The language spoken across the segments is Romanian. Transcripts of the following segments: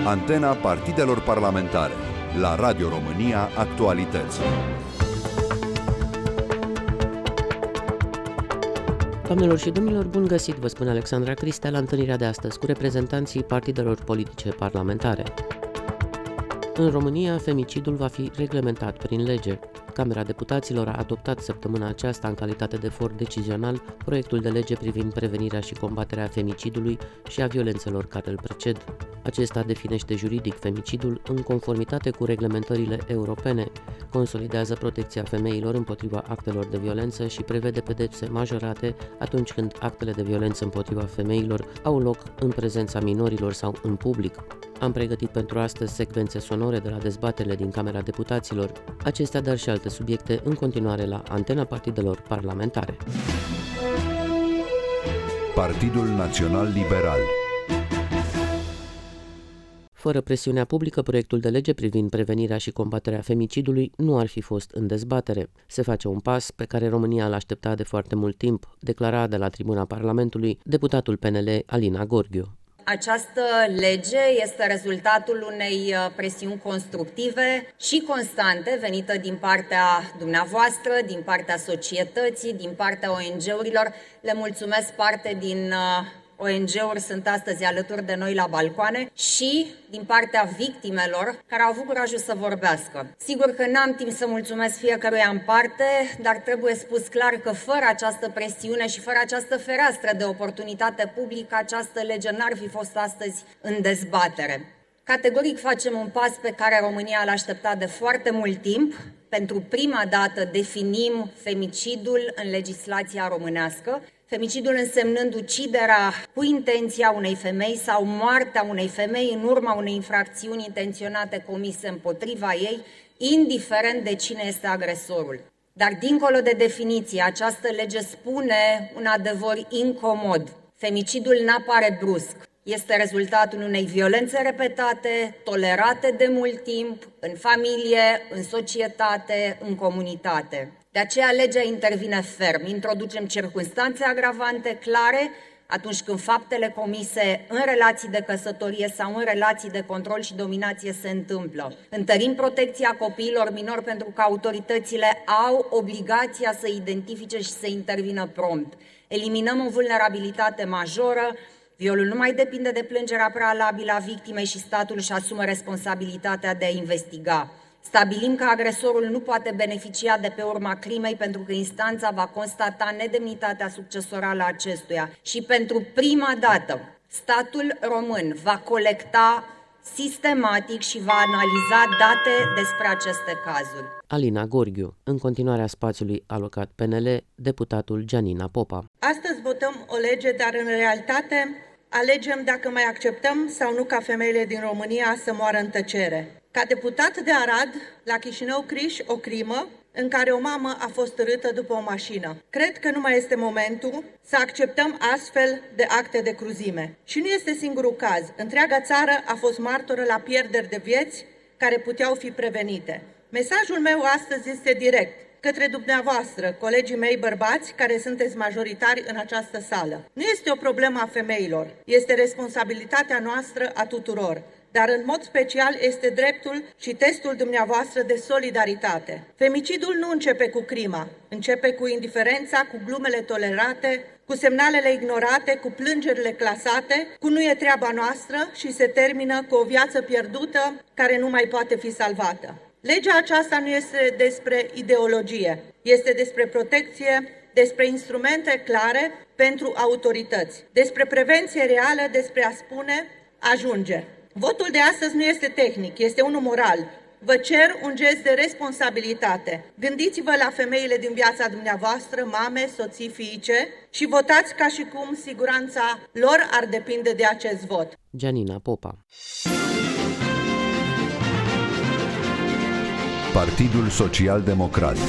Antena partidelor parlamentare. La Radio România Actualități. Doamnelor și domnilor, bun găsit, vă spune Alexandra Cristea la întâlnirea de astăzi cu reprezentanții partidelor politice parlamentare. În România, femicidul va fi reglementat prin lege. Camera Deputaților a adoptat săptămâna aceasta, în calitate de for decizional, proiectul de lege privind prevenirea și combaterea femicidului și a violențelor care îl preced. Acesta definește juridic femicidul în conformitate cu reglementările europene, consolidează protecția femeilor împotriva actelor de violență și prevede pedepse majorate atunci când actele de violență împotriva femeilor au loc în prezența minorilor sau în public. Am pregătit pentru astăzi secvențe sonore de la dezbaterile din Camera Deputaților, acestea, dar și alte subiecte, în continuare la Antena partidelor parlamentare. Partidul Național Liberal. Fără presiunea publică, proiectul de lege privind prevenirea și combaterea femicidului nu ar fi fost în dezbatere. Se face un pas pe care România l-a așteptat de foarte mult timp, declara de la tribuna Parlamentului deputatul PNL Alina Gorghiu. Această lege este rezultatul unei presiuni constructive și constante venită din partea dumneavoastră, din partea societății, din partea ONG-urilor. Le mulțumesc, parte din ONG-uri sunt astăzi alături de noi la balcoane, și din partea victimelor care au avut curajul să vorbească. Sigur că n-am timp să mulțumesc fiecăruia în parte, dar trebuie spus clar că fără această presiune și fără această fereastră de oportunitate publică, această lege n-ar fi fost astăzi în dezbatere. Categoric facem un pas pe care România l-a așteptat de foarte mult timp. Pentru prima dată definim femicidul în legislația românească, femicidul însemnând uciderea cu intenția unei femei sau moartea unei femei în urma unei infracțiuni intenționate comise împotriva ei, indiferent de cine este agresorul. Dar dincolo de definiție, această lege spune un adevăr incomod. Femicidul n-apare brusc. Este rezultatul unei violențe repetate, tolerate de mult timp, în familie, în societate, în comunitate. De aceea legea intervine ferm. Introducem circumstanțe agravante clare atunci când faptele comise în relații de căsătorie sau în relații de control și dominație se întâmplă. Întărim protecția copiilor minori pentru că autoritățile au obligația să identifice și să intervină prompt. Eliminăm o vulnerabilitate majoră. Violul nu mai depinde de plângerea prealabilă a victimei și statul își asumă responsabilitatea de a investiga. Stabilim că agresorul nu poate beneficia de pe urma crimei pentru că instanța va constata nedemnitatea succesorală a acestuia și pentru prima dată statul român va colecta sistematic și va analiza date despre aceste cazuri. Alina Gorghiu, în continuarea spațiului alocat PNL, deputatul Gianina Popa. Astăzi votăm o lege, dar în realitate alegem dacă mai acceptăm sau nu ca femeile din România să moară în tăcere. Ca deputat de Arad, la Chișinău-Criș, o crimă în care o mamă a fost târâtă după o mașină. Cred că nu mai este momentul să acceptăm astfel de acte de cruzime. Și nu este singurul caz. Întreaga țară a fost martoră la pierderi de vieți care puteau fi prevenite. Mesajul meu astăzi este direct către dumneavoastră, colegii mei bărbați, care sunteți majoritari în această sală. Nu este o problemă a femeilor, este responsabilitatea noastră a tuturor. Dar în mod special este dreptul și testul dumneavoastră de solidaritate. Femicidul nu începe cu crima, începe cu indiferența, cu glumele tolerate, cu semnalele ignorate, cu plângerile clasate, cu nu e treaba noastră și se termină cu o viață pierdută care nu mai poate fi salvată. Legea aceasta nu este despre ideologie, este despre protecție, despre instrumente clare pentru autorități, despre prevenție reală, despre a spune ajunge. Votul de astăzi nu este tehnic, este unul moral. Vă cer un gest de responsabilitate. Gândiți-vă la femeile din viața dumneavoastră, mame, soții, fiice, și votați ca și cum siguranța lor ar depinde de acest vot. Gianina Popa. Partidul Social Democrat.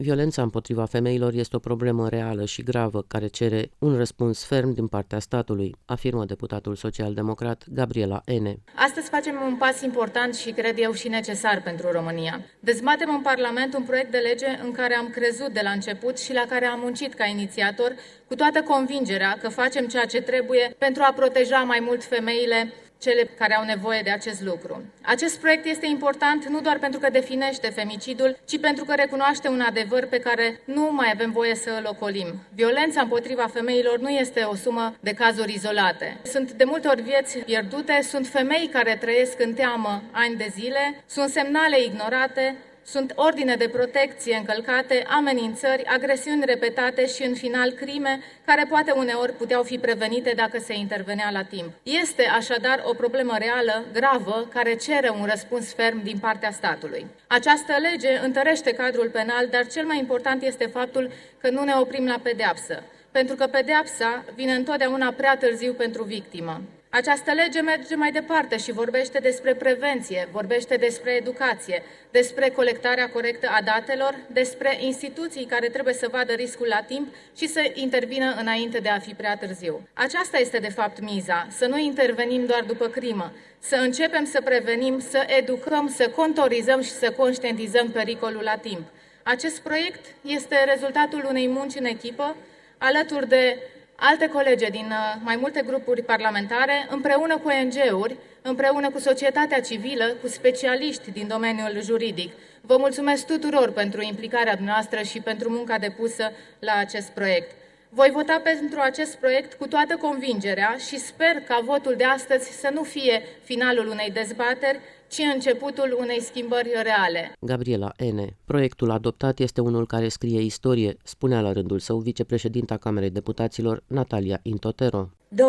Violența împotriva femeilor este o problemă reală și gravă care cere un răspuns ferm din partea statului, afirmă deputatul social-democrat Gabriela Ene. Astăzi facem un pas important și cred eu și necesar pentru România. Dezbatem în Parlament un proiect de lege în care am crezut de la început și la care am muncit ca inițiator cu toată convingerea că facem ceea ce trebuie pentru a proteja mai mult femeile, cele care au nevoie de acest lucru. Acest proiect este important nu doar pentru că definește femicidul, ci pentru că recunoaște un adevăr pe care nu mai avem voie să îl ocolim. Violența împotriva femeilor nu este o sumă de cazuri izolate. Sunt de multe ori vieți pierdute, sunt femei care trăiesc în teamă ani de zile, sunt semnale ignorate, sunt ordine de protecție încălcate, amenințări, agresiuni repetate și, în final, crime care poate uneori puteau fi prevenite dacă se intervenea la timp. Este așadar o problemă reală, gravă, care cere un răspuns ferm din partea statului. Această lege întărește cadrul penal, dar cel mai important este faptul că nu ne oprim la pedeapsă, pentru că pedeapsa vine întotdeauna prea târziu pentru victimă. Această lege merge mai departe și vorbește despre prevenție, vorbește despre educație, despre colectarea corectă a datelor, despre instituții care trebuie să vadă riscul la timp și să intervină înainte de a fi prea târziu. Aceasta este de fapt miza, să nu intervenim doar după crimă, să începem să prevenim, să educăm, să contorizăm și să conștientizăm pericolul la timp. Acest proiect este rezultatul unei munci în echipă, alături de alte colege din mai multe grupuri parlamentare, împreună cu ONG-uri, împreună cu societatea civilă, cu specialiști din domeniul juridic. Vă mulțumesc tuturor pentru implicarea dumneavoastră și pentru munca depusă la acest proiect. Voi vota pentru acest proiect cu toată convingerea și sper ca votul de astăzi să nu fie finalul unei dezbateri, ci începutul unei schimbări reale. Gabriela Ene. Proiectul adoptat este unul care scrie istorie, spunea la rândul său vicepreședinta Camerei Deputaților, Natalia Intotero.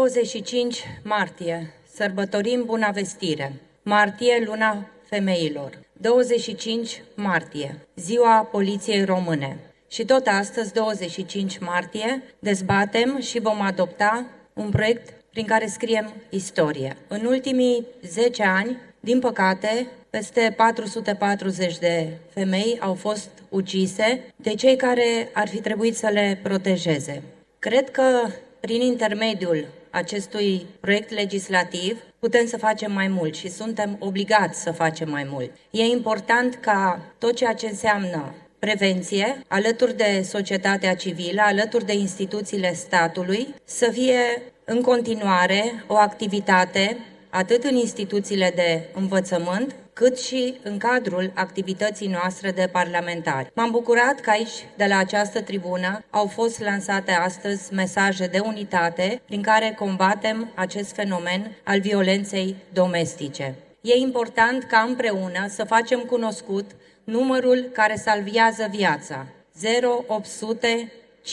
25 martie, sărbătorim Buna Vestire. Martie, luna femeilor. 25 martie, ziua Poliției Române. Și tot astăzi, 25 martie, dezbatem și vom adopta un proiect prin care scriem istorie. În ultimii 10 ani, din păcate, peste 440 de femei au fost ucise de cei care ar fi trebuit să le protejeze. Cred că prin intermediul acestui proiect legislativ putem să facem mai mult și suntem obligați să facem mai mult. E important ca tot ceea ce înseamnă prevenție, alături de societatea civilă, alături de instituțiile statului, să fie în continuare o activitate atât în instituțiile de învățământ, cât și în cadrul activității noastre de parlamentari. M-am bucurat că aici, de la această tribună, au fost lansate astăzi mesaje de unitate prin care combatem acest fenomen al violenței domestice. E important ca împreună să facem cunoscut numărul care salvează viața, 0800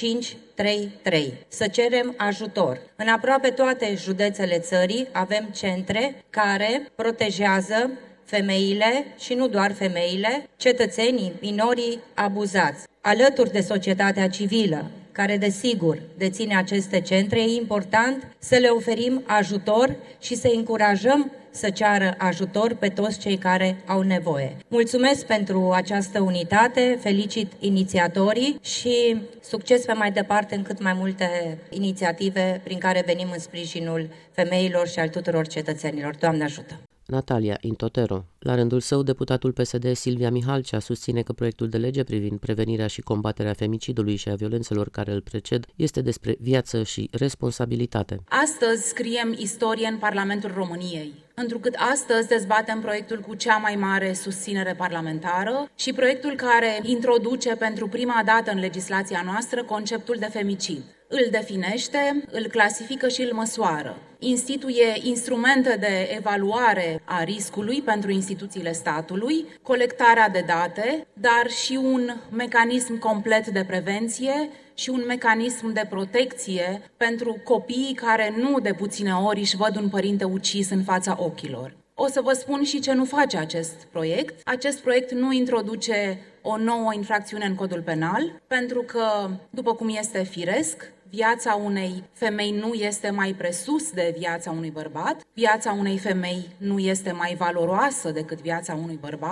533. Să cerem ajutor. În aproape toate județele țării avem centre care protejează femeile și nu doar femeile, cetățenii, minorii abuzați. Alături de societatea civilă, care desigur deține aceste centre, e important să le oferim ajutor și să încurajăm să ceară ajutor pe toți cei care au nevoie. Mulțumesc pentru această unitate, felicit inițiatorii și succes pe mai departe în cât mai multe inițiative prin care venim în sprijinul femeilor și al tuturor cetățenilor. Doamne ajută! Natalia Intotero. La rândul său, deputatul PSD Silvia Mihalcea susține că proiectul de lege privind prevenirea și combaterea femicidului și a violențelor care îl preced este despre viață și responsabilitate. Astăzi scriem istorie în Parlamentul României, întrucât astăzi dezbatem proiectul cu cea mai mare susținere parlamentară și proiectul care introduce pentru prima dată în legislația noastră conceptul de femicid. Îl definește, îl clasifică și îl măsoară. Instituie instrumente de evaluare a riscului pentru instituțiile statului, colectarea de date, dar și un mecanism complet de prevenție și un mecanism de protecție pentru copiii care nu de puține ori își văd un părinte ucis în fața ochilor. O să vă spun și ce nu face acest proiect. Acest proiect nu introduce o nouă infracțiune în codul penal, pentru că, după cum este firesc, viața unei femei nu este mai presus de viața unui bărbat, viața unei femei nu este mai valoroasă decât viața unui bărbat.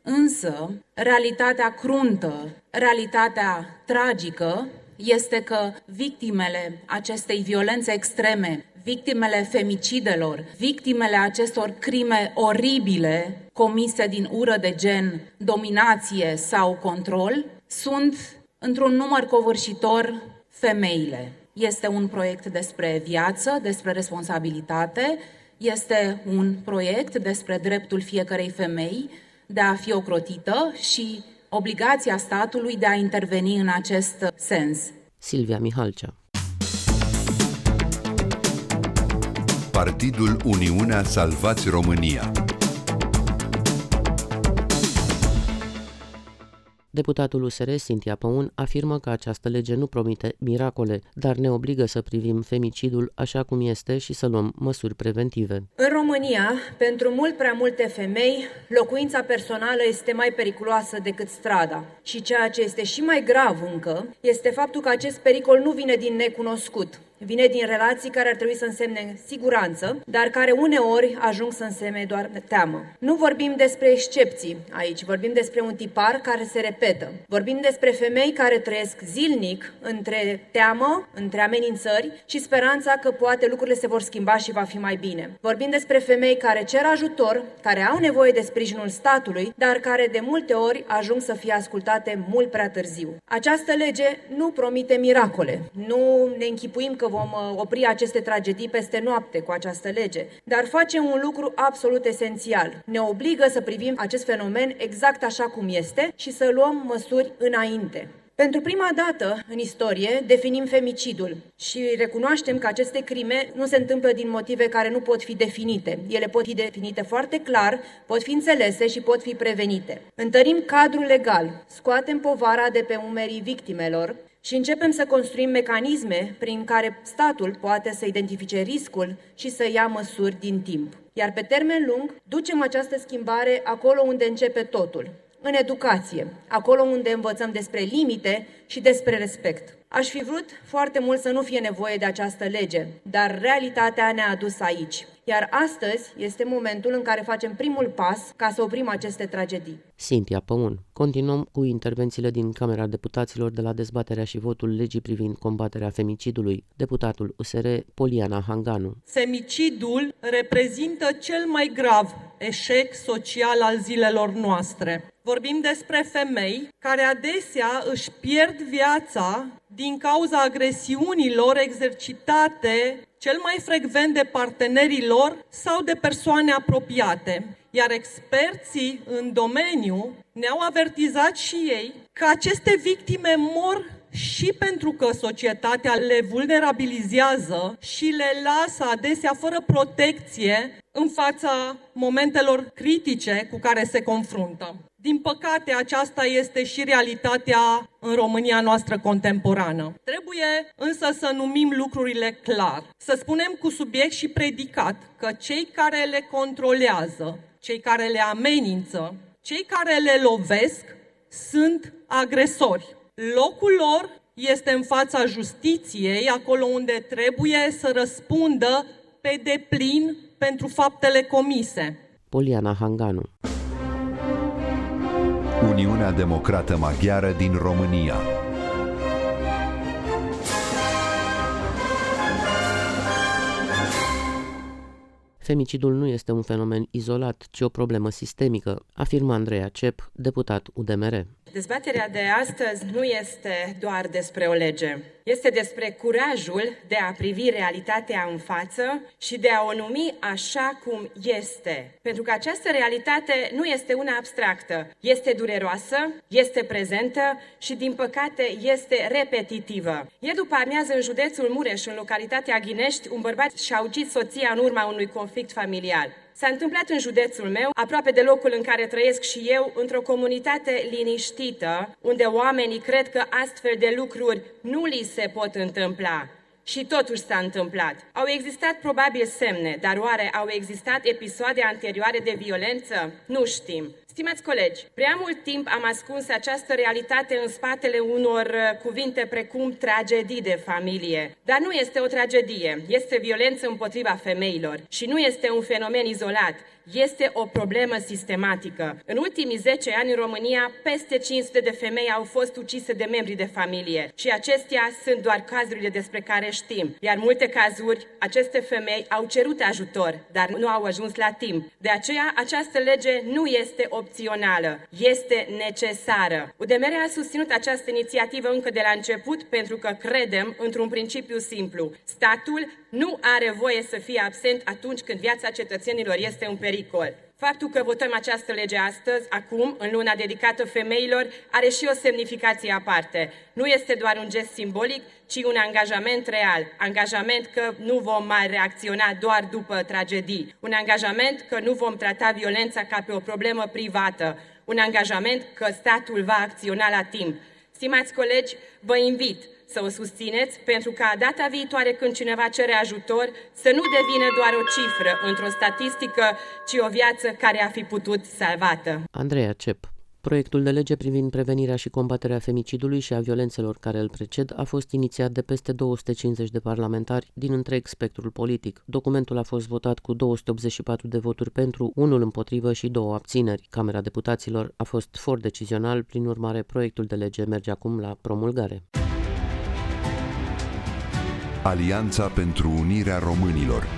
Însă, realitatea cruntă, realitatea tragică este că victimele acestei violențe extreme, victimele femicidelor, victimele acestor crime oribile comise din ură de gen, dominație sau control, sunt într-un număr covârșitor femeile. Este un proiect despre viață, despre responsabilitate, este un proiect despre dreptul fiecărei femei de a fi ocrotită și obligația statului de a interveni în acest sens. Silvia Mihalcea. Partidul Uniunea Salvați România. Deputatul USR, Cynthia Păun, afirmă că această lege nu promite miracole, dar ne obligă să privim femicidul așa cum este și să luăm măsuri preventive. În România, pentru mult prea multe femei, locuința personală este mai periculoasă decât strada. Și ceea ce este și mai grav încă, este faptul că acest pericol nu vine din necunoscut. Vine din relații care ar trebui să însemne siguranță, dar care uneori ajung să însemne doar teamă. Nu vorbim despre excepții aici, vorbim despre un tipar care se repetă. Vorbim despre femei care trăiesc zilnic între teamă, între amenințări și speranța că poate lucrurile se vor schimba și va fi mai bine. Vorbim despre femei care cer ajutor, care au nevoie de sprijinul statului, dar care de multe ori ajung să fie ascultate mult prea târziu. Această lege nu promite miracole. Nu ne închipuim că vom opri aceste tragedii peste noapte cu această lege, dar face un lucru absolut esențial. Ne obligă să privim acest fenomen exact așa cum este și să luăm măsuri înainte. Pentru prima dată în istorie definim femicidul și recunoaștem că aceste crime nu se întâmplă din motive care nu pot fi definite. Ele pot fi definite foarte clar, pot fi înțelese și pot fi prevenite. Întărim cadrul legal, scoatem povara de pe umerii victimelor și începem să construim mecanisme prin care statul poate să identifice riscul și să ia măsuri din timp. Iar pe termen lung, ducem această schimbare acolo unde începe totul, în educație, acolo unde învățăm despre limite și despre respect. Aș fi vrut foarte mult să nu fie nevoie de această lege, dar realitatea ne-a adus aici. Iar astăzi este momentul în care facem primul pas ca să oprim aceste tragedii. Cynthia Păun. Continuăm cu intervențiile din Camera Deputaților de la dezbaterea și votul legii privind combaterea femicidului. Deputatul USR, Poliana Hanganu. Femicidul reprezintă cel mai grav eșec social al zilelor noastre. Vorbim despre femei care adesea își pierd viața din cauza agresiunilor exercitate cel mai frecvent de partenerii lor sau de persoane apropiate. Iar experții în domeniu ne-au avertizat și ei că aceste victime mor și pentru că societatea le vulnerabilizează și le lasă adesea fără protecție în fața momentelor critice cu care se confruntă. Din păcate, aceasta este și realitatea în România noastră contemporană. Trebuie însă să numim lucrurile clar, să spunem cu subiect și predicat că cei care le controlează, cei care le amenință, cei care le lovesc sunt agresori. Locul lor este în fața justiției, acolo unde trebuie să răspundă pe deplin pentru faptele comise. Poliana Hanganu. Uniunea Democrată Maghiară din România. Femicidul nu este un fenomen izolat, ci o problemă sistemică, afirmă Andreea Cep, deputat UDMR. Dezbaterea de astăzi nu este doar despre o lege. Este despre curajul de a privi realitatea în față și de a o numi așa cum este. Pentru că această realitate nu este una abstractă. Este dureroasă, este prezentă și, din păcate, este repetitivă. Ieri după amiază, în județul Mureș, în localitatea Ghinești, un bărbat și-a ucis soția în urma unui conflict familial. S-a întâmplat în județul meu, aproape de locul în care trăiesc și eu, într-o comunitate liniștită, unde oamenii cred că astfel de lucruri nu li se pot întâmpla. Și totuși s-a întâmplat. Au existat probabil semne, dar oare au existat episoade anterioare de violență? Nu știm. Stimați colegi, prea mult timp am ascuns această realitate în spatele unor cuvinte precum tragedii de familie. Dar nu este o tragedie, este violență împotriva femeilor și nu este un fenomen izolat. Este o problemă sistematică. În ultimii 10 ani în România, peste 500 de femei au fost ucise de membri de familie și acestea sunt doar cazurile despre care știm. Iar în multe cazuri, aceste femei au cerut ajutor, dar nu au ajuns la timp. De aceea, această lege nu este opțională, este necesară. UDMR a susținut această inițiativă încă de la început pentru că credem într-un principiu simplu. Statul nu are voie să fie absent atunci când viața cetățenilor este în pericol. Faptul că votăm această lege astăzi, acum, în luna dedicată femeilor, are și o semnificație aparte. Nu este doar un gest simbolic, ci un angajament real. Angajament că nu vom mai reacționa doar după tragedii. Un angajament că nu vom trata violența ca pe o problemă privată. Un angajament că statul va acționa la timp. Stimați colegi, vă invit să o susțineți pentru ca data viitoare când cineva cere ajutor să nu devină doar o cifră într-o statistică, ci o viață care a fi putut salvată. Andreea Cep. Proiectul de lege privind prevenirea și combaterea femicidului și a violențelor care îl preced a fost inițiat de peste 250 de parlamentari din întreg spectrul politic. Documentul a fost votat cu 284 de voturi pentru, 1 împotrivă și 2 abțineri. Camera Deputaților a fost for decizional, prin urmare proiectul de lege merge acum la promulgare. Alianța pentru Unirea Românilor.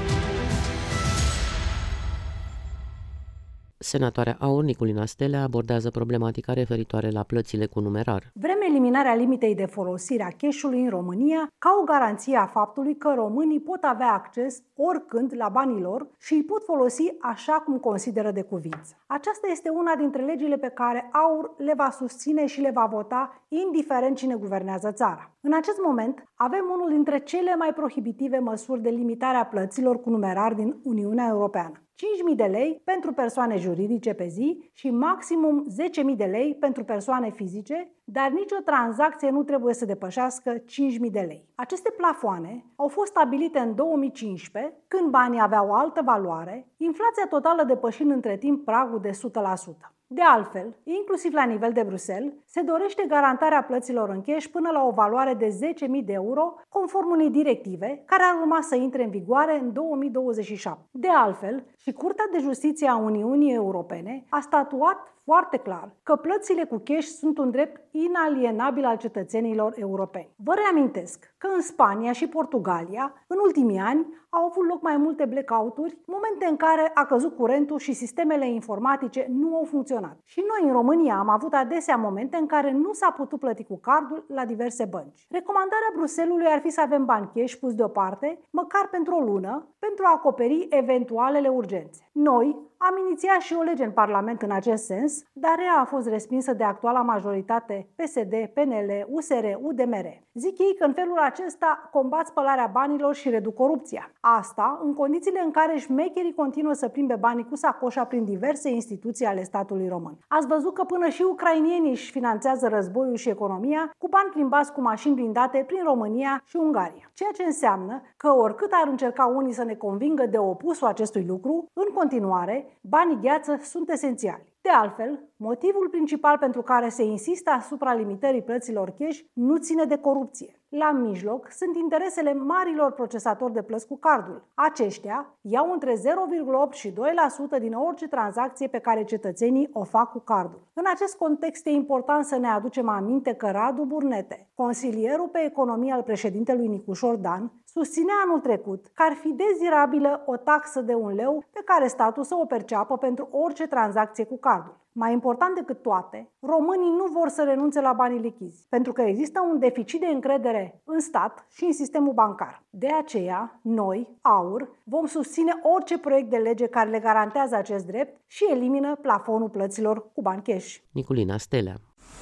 Senatoarea AUR Niculina Stelea abordează problematica referitoare la plățile cu numerar. Vrem eliminarea limitei de folosire a cash-ului în România ca o garanție a faptului că românii pot avea acces oricând la banii lor și îi pot folosi așa cum consideră de cuvință. Aceasta este una dintre legile pe care AUR le va susține și le va vota indiferent cine guvernează țara. În acest moment avem unul dintre cele mai prohibitive măsuri de limitare a plăților cu numerar din Uniunea Europeană. 5.000 de lei pentru persoane juridice pe zi și maximum 10.000 de lei pentru persoane fizice, dar nicio tranzacție nu trebuie să depășească 5.000 de lei. Aceste plafoane au fost stabilite în 2015, când banii aveau o altă valoare, inflația totală depășind între timp pragul de 100%. De altfel, inclusiv la nivel de Bruxelles, se dorește garantarea plăților în cash până la o valoare de 10.000 de euro, conform unei directive care ar urma să intre în vigoare în 2027. De altfel, și Curtea de Justiție a Uniunii Europene a statuat foarte clar că plățile cu cash sunt un drept inalienabil al cetățenilor europeni. Vă reamintesc că în Spania și Portugalia, în ultimii ani, au avut loc mai multe blackout-uri, momente în care a căzut curentul și sistemele informatice nu au funcționat. Și noi în România am avut adesea momente în care nu s-a putut plăti cu cardul la diverse bănci. Recomandarea Bruxellesului ar fi să avem bani cash pus deoparte, măcar pentru o lună, pentru a acoperi eventualele urgențe. Noi am inițiat și o lege în Parlament în acest sens, dar ea a fost respinsă de actuala majoritate PSD, PNL, USR, UDMR. Zic ei că în felul acesta combat spălarea banilor și reduc corupția. Asta în condițiile în care șmecherii continuă să plimbe banii cu sacoșa prin diverse instituții ale statului român. Ați văzut că până și ucrainienii își finanțează războiul și economia cu bani plimbați cu mașini blindate prin România și Ungaria. Ceea ce înseamnă că oricât ar încerca unii să ne convingă de opusul acestui lucru, în continuare, banii gheață sunt esențiali. De altfel, motivul principal pentru care se insistă asupra limitării plăților cash nu ține de corupție. La mijloc sunt interesele marilor procesatori de plăți cu cardul. Aceștia iau între 0,8 și 2% din orice tranzacție pe care cetățenii o fac cu cardul. În acest context e important să ne aducem aminte că Radu Burnete, consilierul pe economie al președintelui Nicușor Dan, susținea anul trecut că ar fi dezirabilă o taxă de 1 leu pe care statul să o perceapă pentru orice tranzacție cu cardul. Mai important decât toate, românii nu vor să renunțe la banii lichizi, pentru că există un deficit de încredere în stat și în sistemul bancar. De aceea, noi, AUR, vom susține orice proiect de lege care le garantează acest drept și elimină plafonul plăților cu bani cash. Niculina Stelea.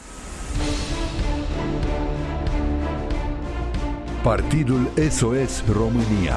Partidul SOS România.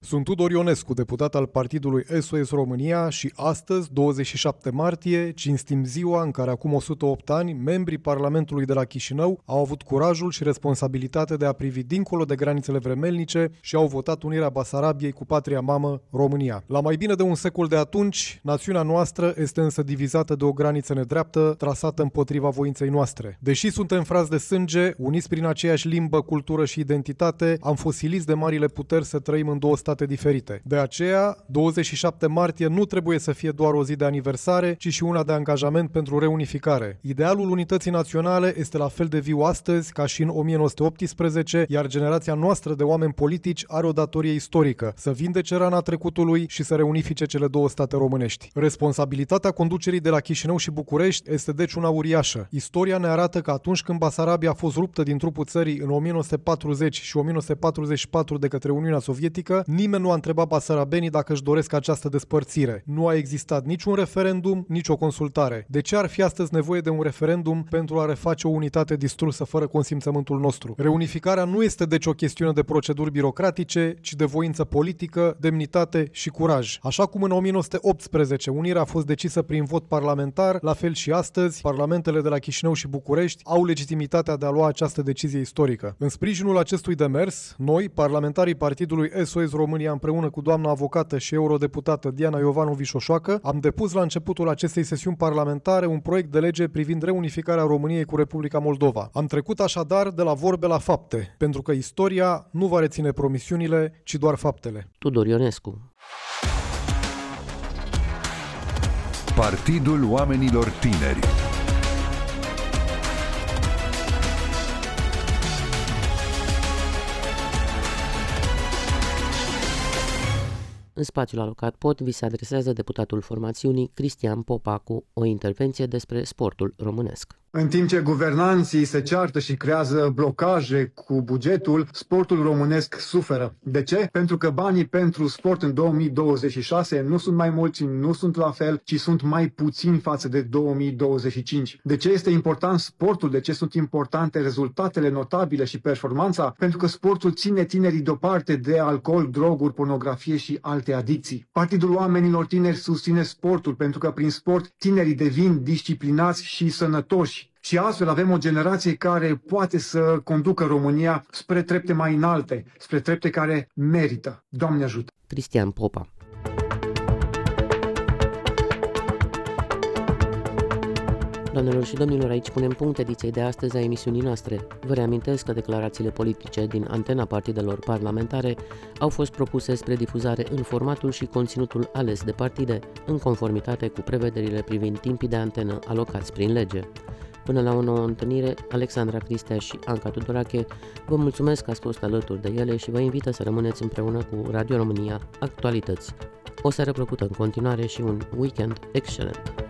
Sunt Tudor Ionescu, deputat al partidului SOS România și astăzi, 27 martie, cinstim ziua în care acum 108 ani, membrii Parlamentului de la Chișinău au avut curajul și responsabilitatea de a privi dincolo de granițele vremelnice și au votat unirea Basarabiei cu patria mamă, România. La mai bine de un secol de atunci, națiunea noastră este însă divizată de o graniță nedreaptă, trasată împotriva voinței noastre. Deși suntem frați de sânge, uniți prin aceeași limbă, cultură și identitate, am fost siliți de marile puteri să trăim în două state diferite. De aceea, 27 martie nu trebuie să fie doar o zi de aniversare, ci și una de angajament pentru reunificare. Idealul unității naționale este la fel de viu astăzi ca și în 1918, iar generația noastră de oameni politici are o datorie istorică, să vindece rana trecutului și să reunifice cele două state românești. Responsabilitatea conducerii de la Chișinău și București este deci una uriașă. Istoria ne arată că atunci când Basarabia a fost ruptă din trupul țării în 1940 și 1944 de către Uniunea Sovietică, nimeni nu a întrebat basarabenii dacă își doresc această despărțire. Nu a existat niciun referendum, nici o consultare. De ce ar fi astăzi nevoie de un referendum pentru a reface o unitate distrusă fără consimțământul nostru? Reunificarea nu este deci o chestiune de proceduri birocratice, ci de voință politică, demnitate și curaj. Așa cum în 1918 unirea a fost decisă prin vot parlamentar, la fel și astăzi, parlamentele de la Chișinău și București au legitimitatea de a lua această decizie istorică. În sprijinul acestui demers, noi, parlamentarii Partidului SOS România, împreună cu doamna avocată și eurodeputată Diana Iovanovici-Oșoacă, am depus la începutul acestei sesiuni parlamentare un proiect de lege privind reunificarea României cu Republica Moldova. Am trecut așadar de la vorbe la fapte, pentru că istoria nu va reține promisiunile, ci doar faptele. Tudor Ionescu. Partidul Oamenilor Tineri. În spațiul alocat POT vi se adresează deputatul formațiunii Cristian Popa cu o intervenție despre sportul românesc. În timp ce guvernanții se ceartă și creează blocaje cu bugetul, sportul românesc suferă. De ce? Pentru că banii pentru sport în 2026 nu sunt mai mulți, nu sunt la fel, ci sunt mai puțini față de 2025. De ce este important sportul? De ce sunt importante rezultatele notabile și performanța? Pentru că sportul ține tinerii deoparte de alcool, droguri, pornografie și alte adicții. Partidul Oamenilor Tineri susține sportul pentru că prin sport tinerii devin disciplinați și sănătoși. Și astfel avem o generație care poate să conducă România spre trepte mai înalte, spre trepte care merită. Doamne ajută! Cristian Popa. Doamnelor și domnilor, aici punem punct ediției de astăzi a emisiunii noastre. Vă reamintesc că declarațiile politice din antena partidelor parlamentare au fost propuse spre difuzare în formatul și conținutul ales de partide, în conformitate cu prevederile privind timpii de antenă alocați prin lege. Până la o nouă întâlnire, Alexandra Cristea și Anca Tudorache vă mulțumesc că ați fost alături de ele și vă invită să rămâneți împreună cu Radio România Actualități. O seară plăcută în continuare și un weekend excelent!